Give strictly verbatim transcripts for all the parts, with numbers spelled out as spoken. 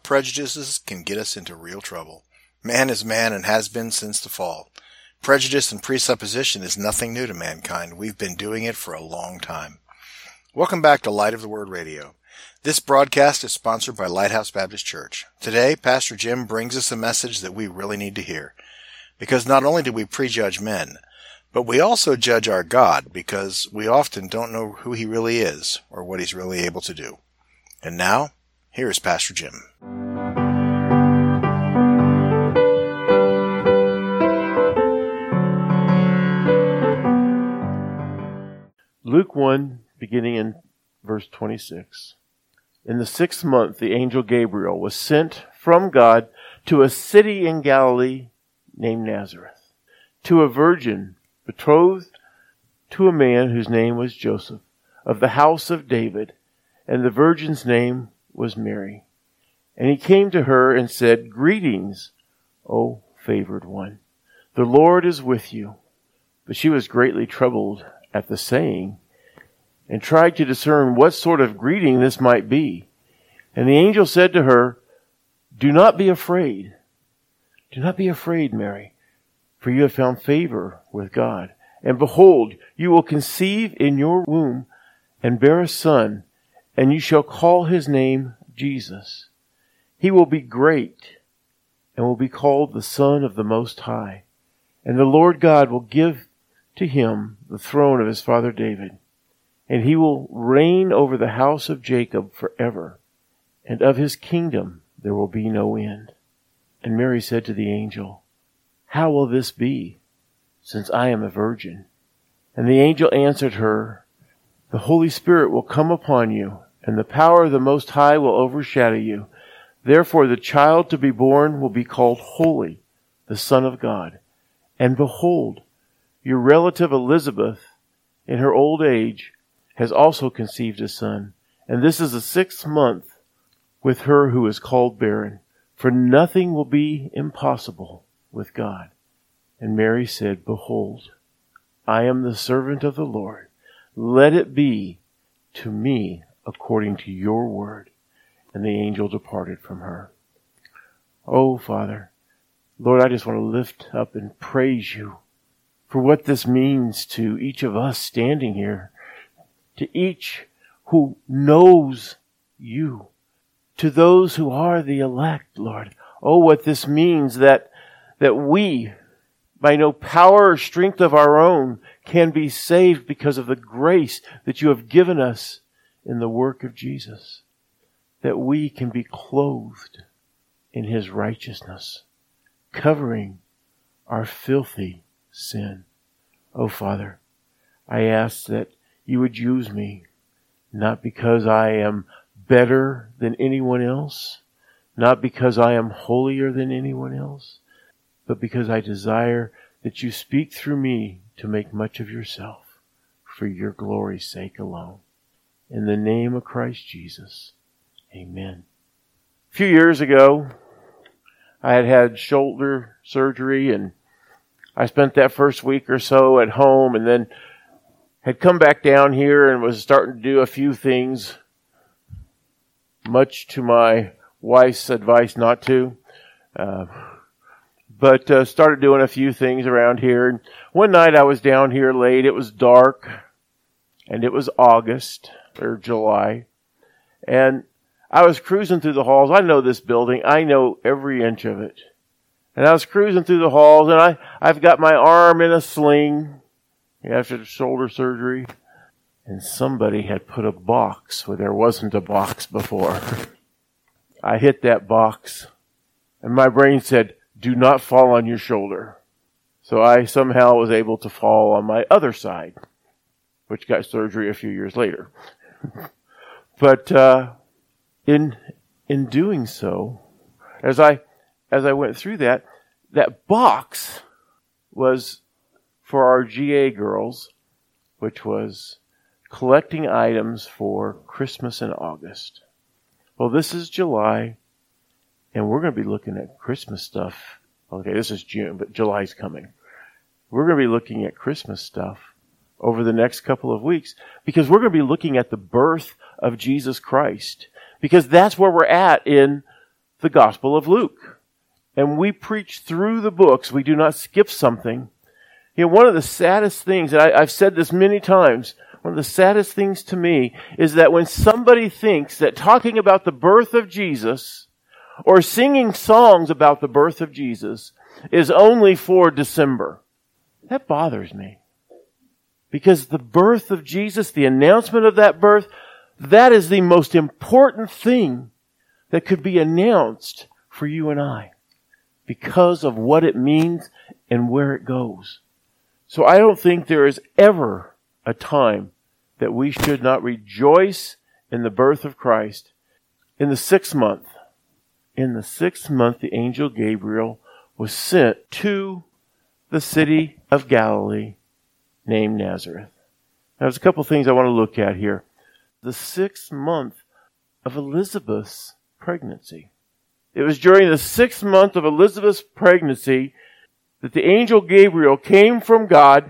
prejudices can get us into real trouble. Man is man and has been since the fall. Prejudice and presupposition is nothing new to mankind. We've been doing it for a long time. Welcome back to Light of the Word Radio. This broadcast is sponsored by Lighthouse Baptist Church. Today, Pastor Jim brings us a message that we really need to hear. Because not only do we prejudge men, but we also judge our God because we often don't know who He really is or what He's really able to do. And now, here is Pastor Jim. Luke one, beginning in verse twenty-six. In the sixth month, the angel Gabriel was sent from God to a city in Galilee named Nazareth, to a virgin betrothed to a man whose name was Joseph, of the house of David, and the virgin's name was Mary. And he came to her and said, "Greetings, O favored one. The Lord is with you." But she was greatly troubled at the saying, and tried to discern what sort of greeting this might be. And the angel said to her, "Do not be afraid. Do not be afraid, Mary, for you have found favor with God. And behold, you will conceive in your womb and bear a son, and you shall call his name Jesus. He will be great and will be called the Son of the Most High. And the Lord God will give to him the throne of his father David, and he will reign over the house of Jacob forever, and of his kingdom there will be no end." And Mary said to the angel, "How will this be, since I am a virgin?" And the angel answered her, "The Holy Spirit will come upon you, and the power of the Most High will overshadow you. Therefore the child to be born will be called Holy, the Son of God. And behold, your relative Elizabeth, in her old age, has also conceived a son, and this is the sixth month with her who is called barren, for nothing will be impossible with God." And Mary said, "Behold, I am the servant of the Lord. Let it be to me according to your word." And the angel departed from her. Oh, Father, Lord, I just want to lift up and praise you for what this means to each of us standing here, to each who knows you, to those who are the elect, Lord. Oh, what this means that, that we, by no power or strength of our own, can be saved because of the grace that you have given us in the work of Jesus. That we can be clothed in his righteousness, covering our filthy sin. Oh, Father, I ask that you would use me, not because I am better than anyone else, not because I am holier than anyone else, but because I desire that you speak through me to make much of yourself for your glory's sake alone. In the name of Christ Jesus, amen. A few years ago, I had had shoulder surgery, and I spent that first week or so at home, and then had come back down here and was starting to do a few things, much to my wife's advice not to. Uh, but uh, started doing a few things around here. And one night I was down here late. It was dark, and it was August or July. And I was cruising through the halls. I know this building. I know every inch of it. And I was cruising through the halls, and I, I've got my arm in a sling after the shoulder surgery. And somebody had put a box where there wasn't a box before. I hit that box, and my brain said, "Do not fall on your shoulder." So I somehow was able to fall on my other side, which got surgery a few years later. But uh, in in doing so, as I as I went through that, that box was for our G A girls, which was collecting items for Christmas in August. Well, this is July, and we're going to be looking at Christmas stuff. Okay, this is June, but July's coming. We're going to be looking at Christmas stuff over the next couple of weeks because we're going to be looking at the birth of Jesus Christ, because that's where we're at in the Gospel of Luke. And we preach through the books. We do not skip something. You know, one of the saddest things, and I, I've said this many times, one of the saddest things to me is that when somebody thinks that talking about the birth of Jesus or singing songs about the birth of Jesus is only for December, that bothers me. Because the birth of Jesus, the announcement of that birth, that is the most important thing that could be announced for you and I because of what it means and where it goes. So I don't think there is ever a time that we should not rejoice in the birth of Christ. In the sixth month, in the sixth month, the angel Gabriel was sent to the city of Galilee named Nazareth. Now, there's a couple things I want to look at here. The sixth month of Elizabeth's pregnancy. It was during the sixth month of Elizabeth's pregnancy that the angel Gabriel came from God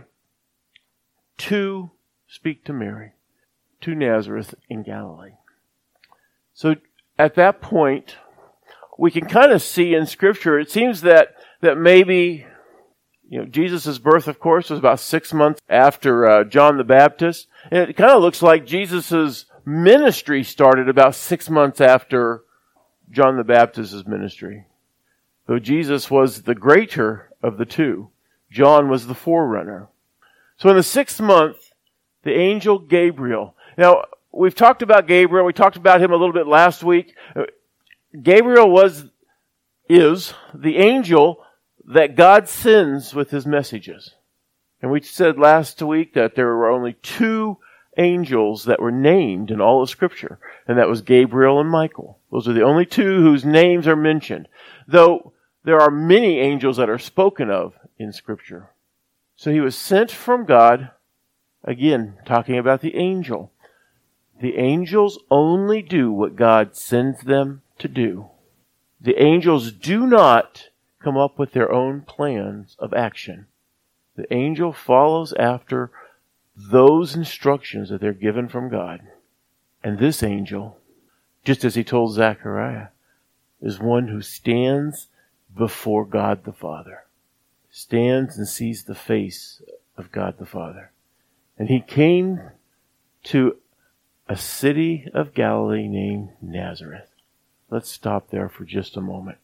to speak to Mary, to Nazareth in Galilee. So at that point, we can kind of see in Scripture, it seems that, that maybe, you know, Jesus' birth, of course, was about six months after uh, John the Baptist. And it kind of looks like Jesus' ministry started about six months after John the Baptist's ministry. Though Jesus was the greater of the two, John was the forerunner. So in the sixth month, the angel Gabriel. Now, we've talked about Gabriel. We talked about him a little bit last week. Gabriel was, is the angel that God sends with his messages. And we said last week that there were only two angels that were named in all of Scripture, and that was Gabriel and Michael. Those are the only two whose names are mentioned, though there are many angels that are spoken of in Scripture. So he was sent from God, again, talking about the angel. The angels only do what God sends them to do. The angels do not come up with their own plans of action. The angel follows after those instructions that they're given from God. And this angel, just as he told Zechariah, is one who stands before God the Father. Stands and sees the face of God the Father. And he came to a city of Galilee named Nazareth. Let's stop there for just a moment.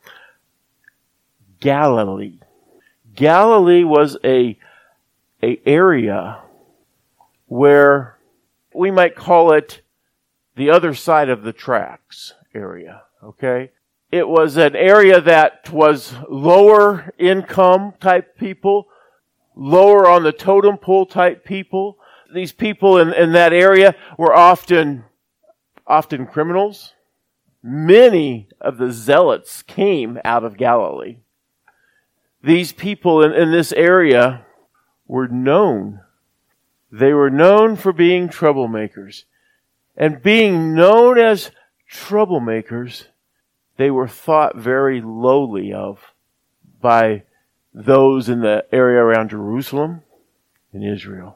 Galilee. Galilee was a, a area where we might call it the other side of the tracks area, okay? It was an area that was lower income type people, lower on the totem pole type people. These people in, in that area were often, often criminals. Many of the zealots came out of Galilee. These people in, in this area were known. They were known for being troublemakers. And being known as troublemakers, they were thought very lowly of by those in the area around Jerusalem and Israel.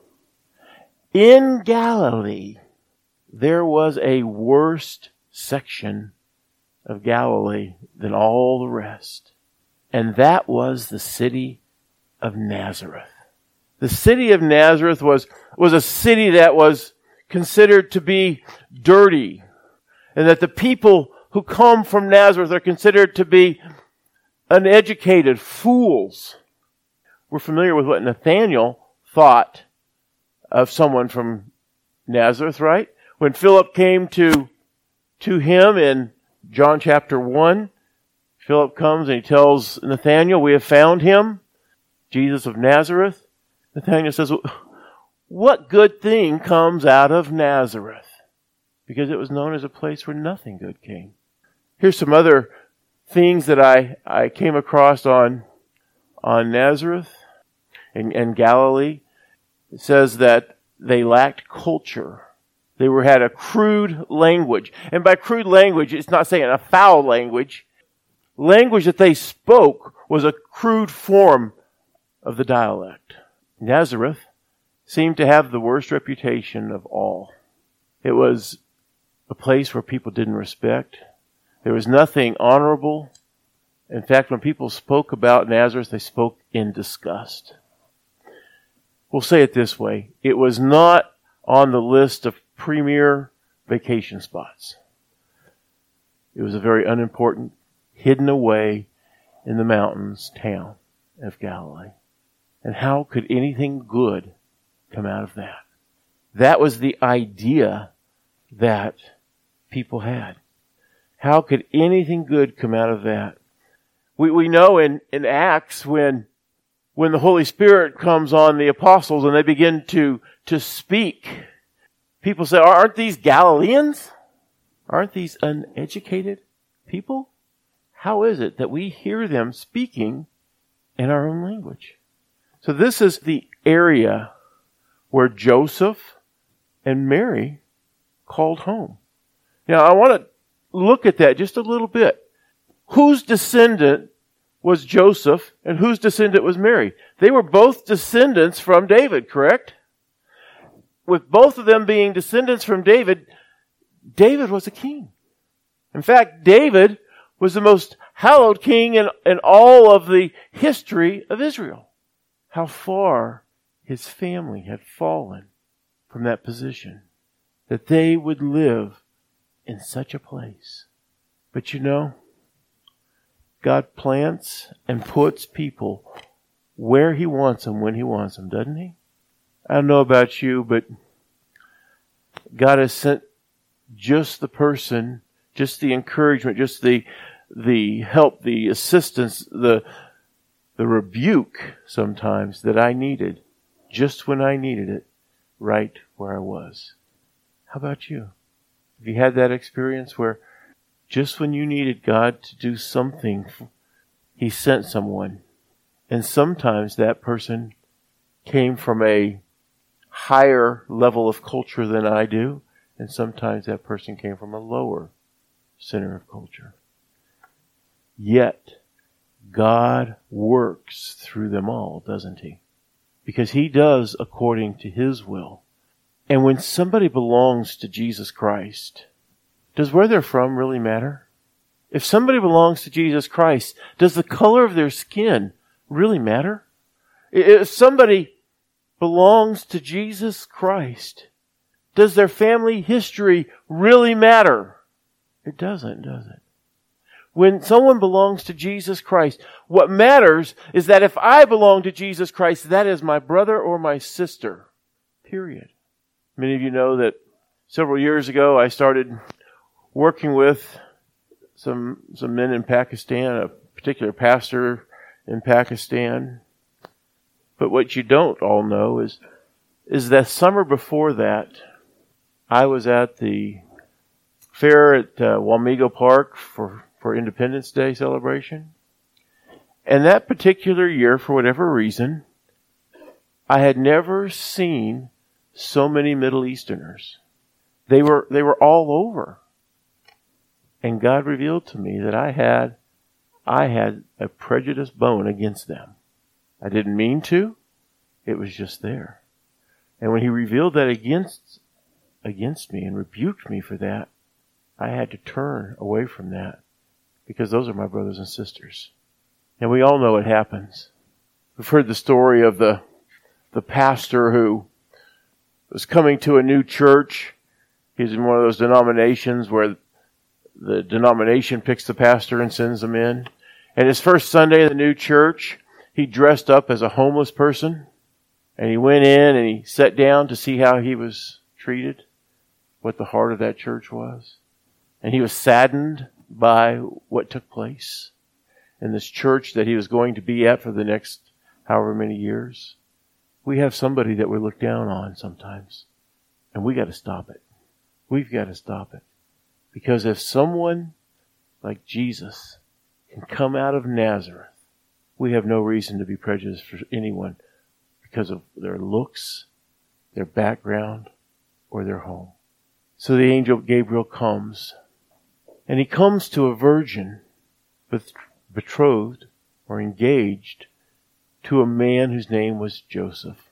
In Galilee, there was a worse section of Galilee than all the rest. And that was the city of Nazareth. The city of Nazareth was, was a city that was considered to be dirty, and that the people who come from Nazareth are considered to be uneducated fools. We're familiar with what Nathanael thought of someone from Nazareth, right? When Philip came to, to him in John chapter one, Philip comes and he tells Nathanael, "We have found him, Jesus of Nazareth." Nathanael says, "What good thing comes out of Nazareth?" Because it was known as a place where nothing good came. Here's some other things that I, I came across on, on Nazareth and, and Galilee. It says that they lacked culture. They were had a crude language. And by crude language, it's not saying a foul language. Language that they spoke was a crude form of the dialect. Nazareth seemed to have the worst reputation of all. It was a place where people didn't respect, There was nothing honorable. In fact, when people spoke about Nazareth, they spoke in disgust. We'll say it this way. It was not on the list of premier vacation spots. It was a very unimportant, hidden away in the mountains town of Galilee. And how could anything good come out of that? That was the idea that people had. How could anything good come out of that? We we know in, in Acts when when the Holy Spirit comes on the apostles and they begin to, to speak, people say, aren't these Galileans? Aren't these uneducated people? How is it that we hear them speaking in our own language? So this is the area where Joseph and Mary called home. Now I want to look at that just a little bit. Whose descendant was Joseph and whose descendant was Mary? They were both descendants from David, correct? With both of them being descendants from David, David was a king. In fact, David was the most hallowed king in, in all of the history of Israel. How far his family had fallen from that position, that they would live in such a place. But you know, God plants and puts people where He wants them, when He wants them, doesn't He? I don't know about you, but God has sent just the person, just the encouragement, just the the help, the assistance, the the rebuke sometimes that I needed, just when I needed it, right where I was. How about you? Have you had that experience where just when you needed God to do something, He sent someone, and sometimes that person came from a higher level of culture than I do, and sometimes that person came from a lower center of culture. Yet, God works through them all, doesn't He? Because He does according to His will. And when somebody belongs to Jesus Christ, does where they're from really matter? If somebody belongs to Jesus Christ, does the color of their skin really matter? If somebody belongs to Jesus Christ, does their family history really matter? It doesn't, does it? When someone belongs to Jesus Christ, what matters is that if I belong to Jesus Christ, that is my brother or my sister. Period. Many of you know that several years ago I started working with some some men in Pakistan, a particular pastor in Pakistan. But what you don't all know is is that summer before that, I was at the fair at uh, Wamego Park for, for Independence Day celebration. And that particular year, for whatever reason, I had never seen so many Middle Easterners. They were they were all over. And God revealed to me that I had I had a prejudiced bone against them. I didn't mean to. It was just there. And when He revealed that against against me and rebuked me for that, I had to turn away from that, because those are my brothers and sisters. And we all know what happens. We've heard the story of the the pastor who was coming to a new church. He's in one of those denominations where the denomination picks the pastor and sends him in. And his first Sunday in the new church, he dressed up as a homeless person. And he went in and he sat down to see how he was treated, what the heart of that church was. And he was saddened by what took place in this church that he was going to be at for the next however many years. We have somebody that we look down on sometimes, and we got to stop it. We've got to stop it. Because if someone like Jesus can come out of Nazareth, we have no reason to be prejudiced for anyone because of their looks, their background, or their home. So the angel Gabriel comes, and he comes to a virgin betrothed or engaged to a man whose name was Joseph.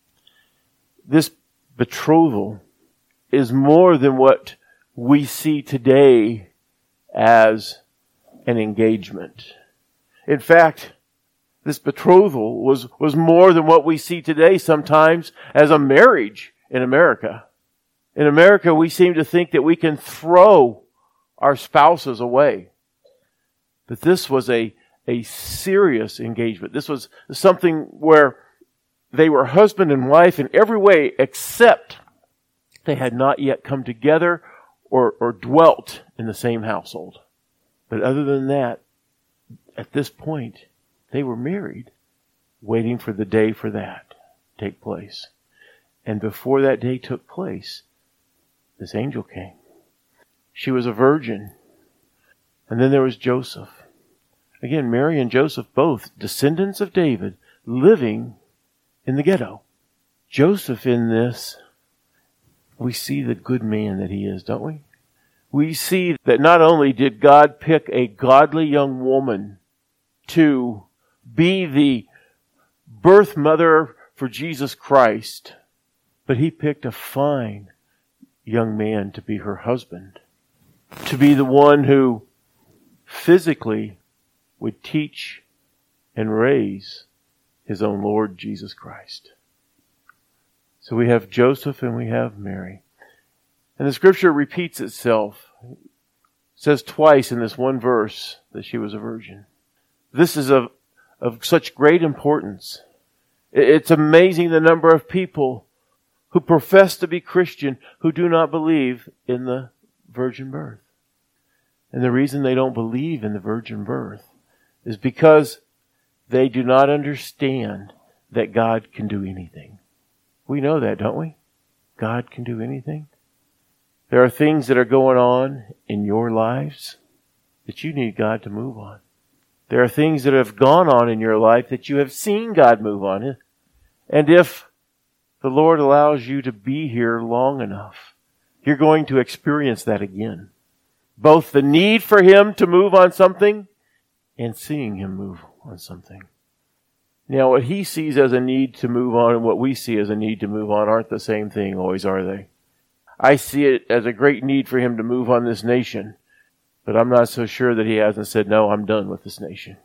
This betrothal is more than what we see today as an engagement. In fact, this betrothal was, was more than what we see today sometimes as a marriage in America. In America, we seem to think that we can throw our spouses away. But this was a, a serious engagement. This was something where they were husband and wife in every way except they had not yet come together or, or dwelt in the same household. But other than that, at this point, they were married, waiting for the day for that to take place. And before that day took place, this angel came. She was a virgin. And then there was Joseph. Again, Mary and Joseph, both descendants of David, living in the ghetto. Joseph in this, we see the good man that he is, don't we? We see that not only did God pick a godly young woman to be the birth mother for Jesus Christ, but he picked a fine young man to be her husband, to be the one who physically would teach and raise his own Lord Jesus Christ. So we have Joseph and we have Mary. And the scripture repeats itself. It says twice in this one verse that she was a virgin. This is of, of such great importance. It's amazing the number of people who profess to be Christian who do not believe in the virgin birth. And the reason they don't believe in the virgin birth is because they do not understand that God can do anything. We know that, don't we? God can do anything. There are things that are going on in your lives that you need God to move on. There are things that have gone on in your life that you have seen God move on. And if the Lord allows you to be here long enough, you're going to experience that again. Both the need for Him to move on something and seeing Him move on something. Now, what He sees as a need to move on and what we see as a need to move on aren't the same thing, always are they? I see it as a great need for Him to move on this nation, but I'm not so sure that He hasn't said, no, I'm done with this nation.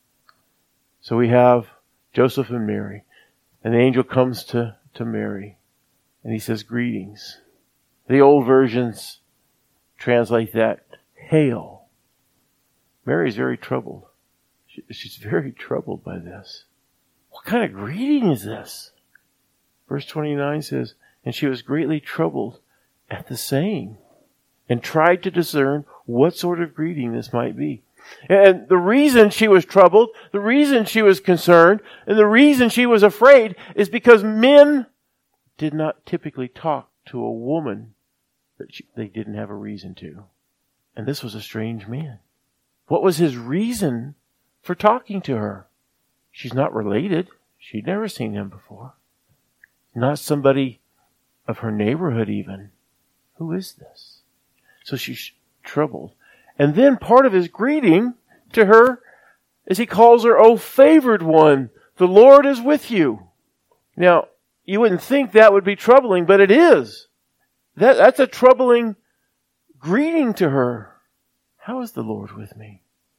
So we have Joseph and Mary, and the angel comes to, to Mary, and he says, greetings. The old versions translate that, hail. Mary's very troubled. She, she's very troubled by this. What kind of greeting is this? Verse twenty-nine says, and she was greatly troubled at the saying, and tried to discern what sort of greeting this might be. And the reason she was troubled, the reason she was concerned, and the reason she was afraid is because men did not typically talk to a woman that she, they didn't have a reason to. And this was a strange man. What was his reason for talking to her? She's not related. She'd never seen him before. Not somebody of her neighborhood even. Who is this? So she's troubled. And then part of his greeting to her is he calls her, O favored one, the Lord is with you. Now, you wouldn't think that would be troubling, but it is. That, that's a troubling greeting to her. How is the Lord with me?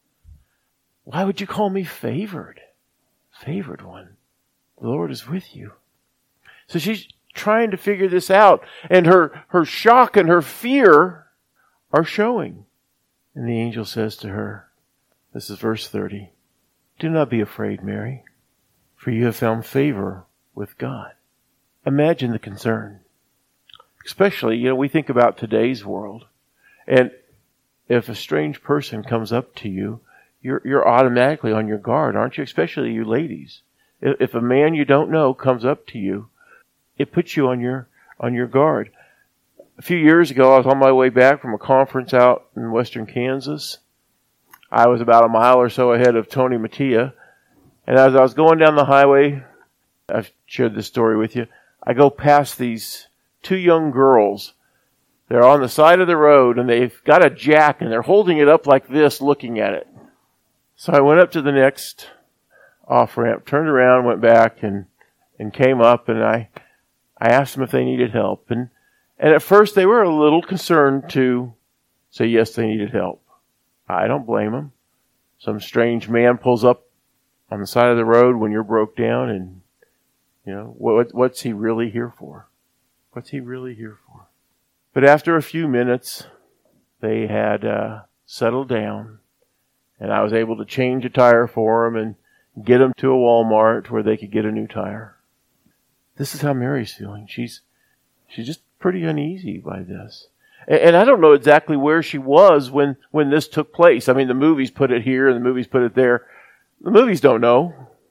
Why would you call me favored? Favored one. The Lord is with you. So she's trying to figure this out, and her, her shock and her fear are showing. And the angel says to her, this is verse thirty, do not be afraid, Mary, for you have found favor with God. Imagine the concern. Especially, you know, we think about today's world, and if a strange person comes up to you, you're, you're automatically on your guard, aren't you? Especially you ladies. If, if a man you don't know comes up to you, it puts you on your, on your guard. A few years ago, I was on my way back from a conference out in western Kansas. I was about a mile or so ahead of Tony Mattia. And as I was going down the highway, I've shared this story with you, I go past these two young girls. They're on the side of the road, and they've got a jack, and they're holding it up like this, looking at it. So I went up to the next off-ramp, turned around, went back, and, and came up, and I, I asked them if they needed help. And And at first they were a little concerned to say yes, they needed help. I don't blame him. Some strange man pulls up on the side of the road when you're broke down, and, you know, what, what's he really here for? What's he really here for? But after a few minutes, they had uh, settled down, and I was able to change a tire for them and get them to a Walmart where they could get a new tire. This is how Mary's feeling. She's she's just pretty uneasy by this. And, and I don't know exactly where she was when, when this took place. I mean, the movies put it here and the movies put it there. The movies don't know.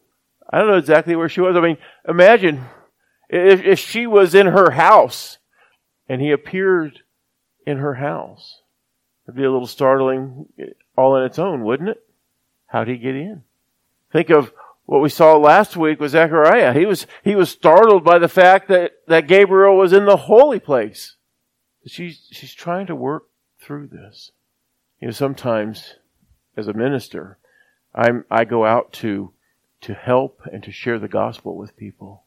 I don't know exactly where she was. I mean, imagine if, if she was in her house and he appeared in her house. It'd be a little startling all on its own, wouldn't it? How'd he get in? Think of what we saw last week with Zechariah. He was, he was startled by the fact that, that Gabriel was in the holy place. She's, she's trying to work through this. You know, sometimes as a minister, I'm, I go out to, to help and to share the gospel with people.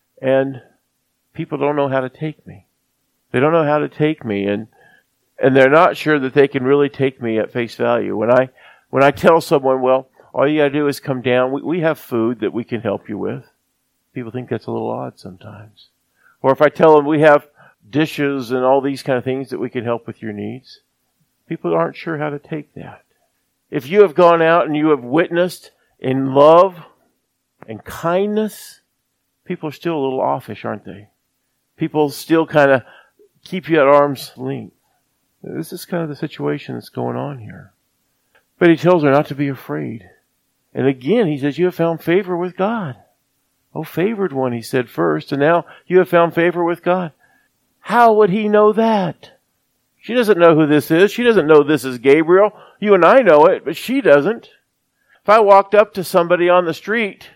And people don't know how to take me. They don't know how to take me, and, and they're not sure that they can really take me at face value. When I, when I tell someone, well, all you gotta do is come down, we, we have food that we can help you with. People think that's a little odd sometimes. Or if I tell them we have dishes and all these kind of things that we can help with your needs, people aren't sure how to take that. If you have gone out and you have witnessed in love and kindness, people are still a little offish, aren't they? People still kind of keep you at arm's length. This is kind of the situation that's going on here. But he tells her not to be afraid. And again, he says, you have found favor with God. Oh, favored one, he said first, and now you have found favor with God. How would he know that? She doesn't know who this is. She doesn't know this is Gabriel. You and I know it, but she doesn't. If I walked up to somebody on the street,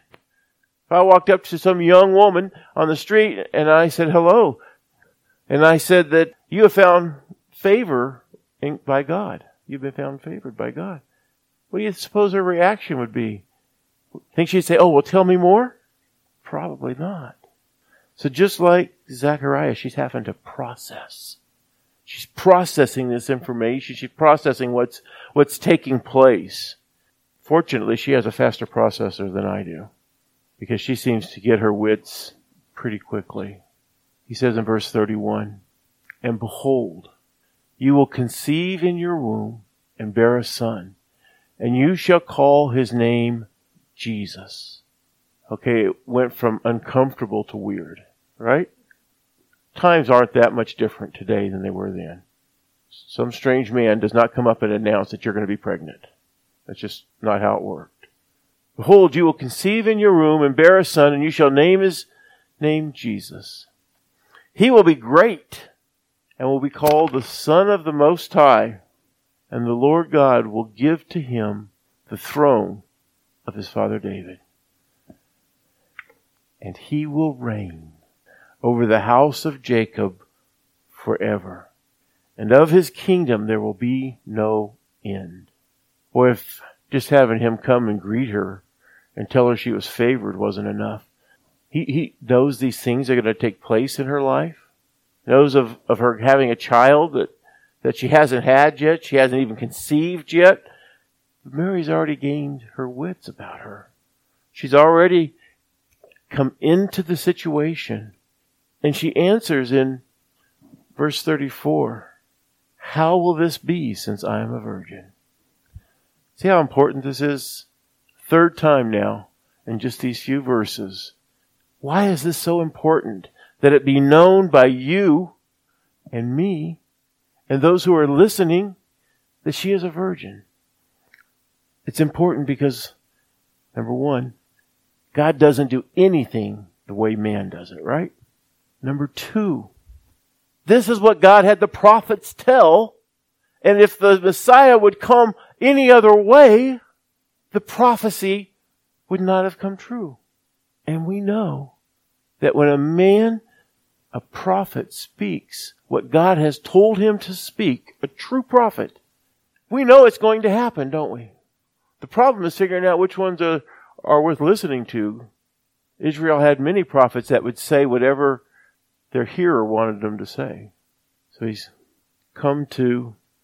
if I walked up to some young woman on the street and I said hello, and I said that you have found favor in, by God. You've been found favored by God. What do you suppose her reaction would be? Think she'd say, oh, well, tell me more? Probably not. So just like Zechariah, she's having to process. She's processing this information. She's processing what's, what's taking place. Fortunately, she has a faster processor than I do, because she seems to get her wits pretty quickly. He says in verse thirty-one, and behold, you will conceive in your womb and bear a son, and you shall call his name Jesus. Okay, it went from uncomfortable to weird, right? Times aren't that much different today than they were then. Some strange man does not come up and announce that you're going to be pregnant. That's just not how it worked. Behold, you will conceive in your womb and bear a son, and you shall name his name Jesus. He will be great and will be called the Son of the Most High, and the Lord God will give to him the throne of his father David. And he will reign over the house of Jacob forever. And of his kingdom there will be no end. Or if just having him come and greet her and tell her she was favored wasn't enough. He, he knows these things are going to take place in her life. Knows of, of her having a child that, that she hasn't had yet. She hasn't even conceived yet. But Mary's already gained her wits about her. She's already come into the situation. And she answers in verse thirty-four, how will this be since I am a virgin? See how important this is? Third time now in just these few verses. Why is this so important? That it be known by you and me and those who are listening that she is a virgin. It's important because, number one, God doesn't do anything the way man does it, right? Number two, this is what God had the prophets tell, and if the Messiah would come any other way, the prophecy would not have come true. And we know that when a man, a prophet, speaks what God has told him to speak, a true prophet, we know it's going to happen, don't we? The problem is figuring out which ones are, are worth listening to. Israel had many prophets that would say whatever their hearer wanted them to say. So he's come to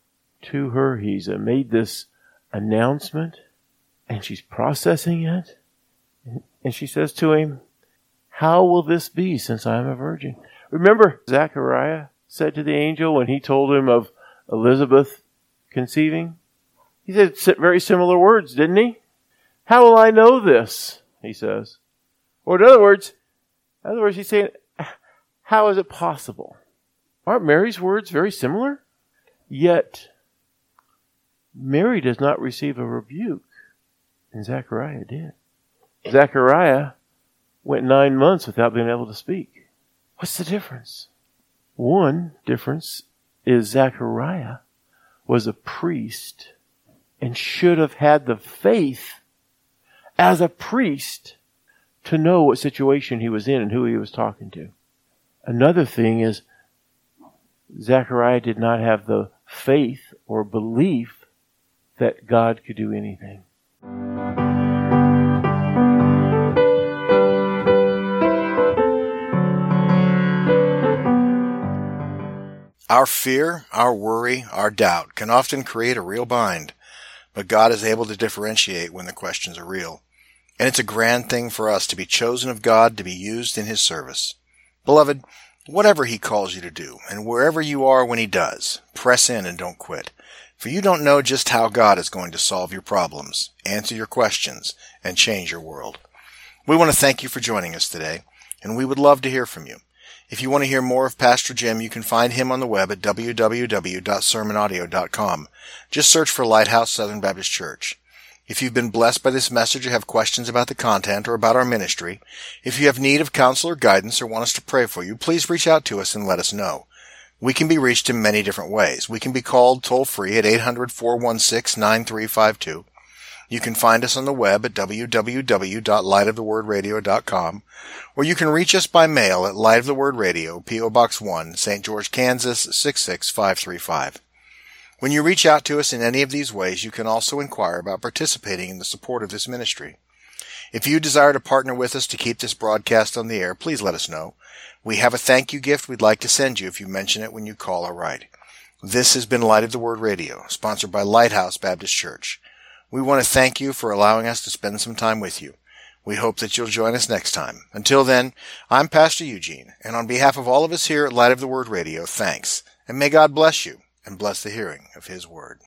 to her. He's uh, made this announcement, and she's processing it. And she says to him, how will this be since I am a virgin? Remember, Zechariah said to the angel when he told him of Elizabeth conceiving? He said very similar words, didn't he? How will I know this? He says. Or in other words, in other words, he's saying, how is it possible? Aren't Mary's words very similar? Yet, Mary does not receive a rebuke, and Zechariah did. Zechariah went nine months without being able to speak. What's the difference? One difference is Zechariah was a priest and should have had the faith as a priest to know what situation he was in and who he was talking to. Another thing is Zechariah did not have the faith or belief that God could do anything. Our fear, our worry, our doubt can often create a real bind, but God is able to differentiate when the questions are real. And it's a grand thing for us to be chosen of God to be used in His service. Beloved, whatever He calls you to do, and wherever you are when He does, press in and don't quit. For you don't know just how God is going to solve your problems, answer your questions, and change your world. We want to thank you for joining us today, and we would love to hear from you. If you want to hear more of Pastor Jim, you can find him on the web at w w w dot sermon audio dot com. Just search for Lighthouse Southern Baptist Church. If you've been blessed by this message or have questions about the content or about our ministry, if you have need of counsel or guidance or want us to pray for you, please reach out to us and let us know. We can be reached in many different ways. We can be called toll-free at eight hundred, four one six, nine three five two. You can find us on the web at w w w dot light of the word radio dot com, or you can reach us by mail at Light of the Word Radio, P O Box one, Saint George, Kansas, six six five three five. When you reach out to us in any of these ways, you can also inquire about participating in the support of this ministry. If you desire to partner with us to keep this broadcast on the air, please let us know. We have a thank you gift we'd like to send you if you mention it when you call or write. This has been Light of the Word Radio, sponsored by Lighthouse Baptist Church. We want to thank you for allowing us to spend some time with you. We hope that you'll join us next time. Until then, I'm Pastor Eugene, and on behalf of all of us here at Light of the Word Radio, thanks, and may God bless you and bless the hearing of His Word.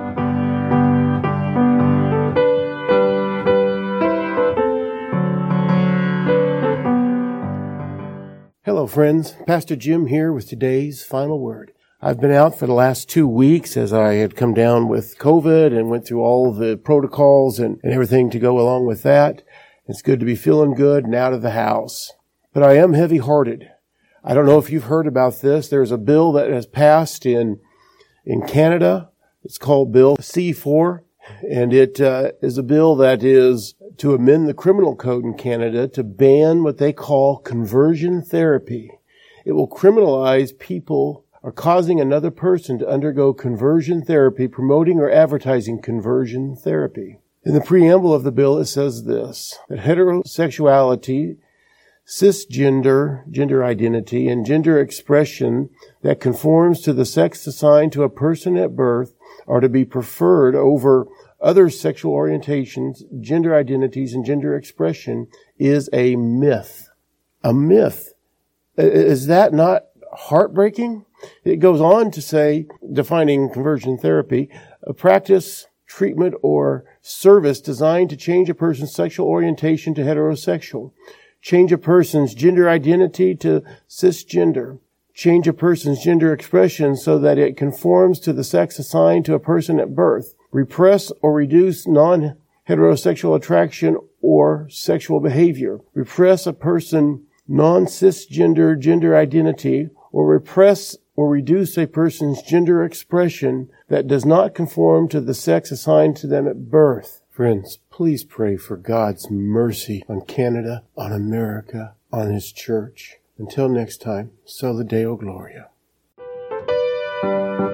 Hello, friends. Pastor Jim here with today's final word. I've been out for the last two weeks as I had come down with COVID and went through all the protocols and, and everything to go along with that. It's good to be feeling good and out of the house. But I am heavy-hearted. I don't know if you've heard about this. There's a bill that has passed in in Canada. It's called Bill C four, and it uh, is a bill that is to amend the criminal code in Canada to ban what they call conversion therapy. It will criminalize people or causing another person to undergo conversion therapy, promoting or advertising conversion therapy. In the preamble of the bill, it says this, that heterosexuality, cisgender, gender identity, and gender expression that conforms to the sex assigned to a person at birth are to be preferred over other sexual orientations, gender identities, and gender expression is a myth. A myth. Is that not heartbreaking? It goes on to say, defining conversion therapy, a practice, treatment, or service designed to change a person's sexual orientation to heterosexual, change a person's gender identity to cisgender, change a person's gender expression so that it conforms to the sex assigned to a person at birth, repress or reduce non-heterosexual attraction or sexual behavior, repress a person non-cisgender gender identity, or repress or reduce a person's gender expression that does not conform to the sex assigned to them at birth. Friends, please pray for God's mercy on Canada, on America, on His church. Until next time, Soli Deo Gloria.